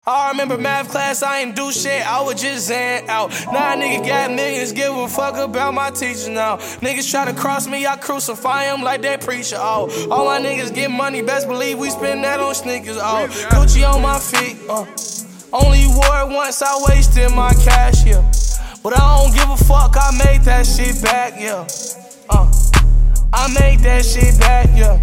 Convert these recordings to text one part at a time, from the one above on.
I remember math class, I ain't do shit, I was just zan out. Now nigga got millions, give a fuck about my teacher now. Niggas try to cross me, I crucify them like that preacher, oh. All my niggas get money, best believe we spend that on sneakers, oh. Gucci on my feet, only wore it once, I wasted my cash, yeah. But I don't give a fuck, I made that shit back, yeah. I made that shit back, yeah.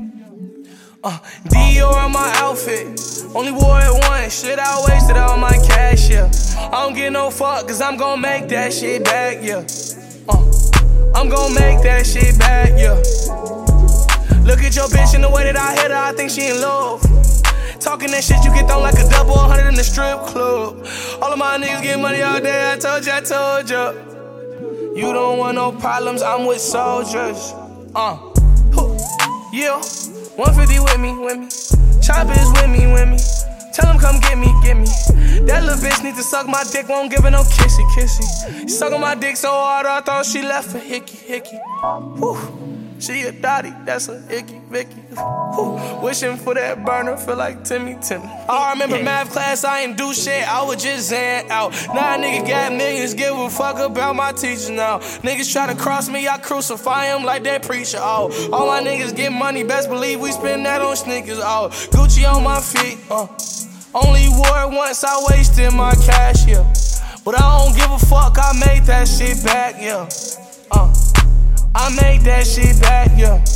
Dior on my outfit, only wore it once, shit I wasted all my cash, yeah. I don't get no fuck, cause I'm gon' make that shit back, yeah. I'm gon' make that shit back, yeah. Look at your bitch in the way that I hit her, I think she in love. Talking that shit, you get thrown like a double 100 in the strip club. All of my niggas get money all day, I told ya. You don't want no problems, I'm with soldiers. Yeah, 150 with me. Choppers with me. Tell him come get me. That little bitch need to suck my dick, won't give her no kissy. Sucking my dick so hard, I thought she left for hickey. Whew. She a dotty, that's a icky Vicky. Wishing for that burner, feel like Timmy. I remember math class, I ain't do shit, I was just zan out. Now nigga got millions, give a fuck about my teacher now. Niggas try to cross me, I crucify them like that preacher, oh. All my niggas get money, best believe we spend that on sneakers, oh. Gucci on my feet, only wore it once, I wasted my cash, yeah. But I don't give a fuck, I made that shit back, yeah. I made that shit back, yeah.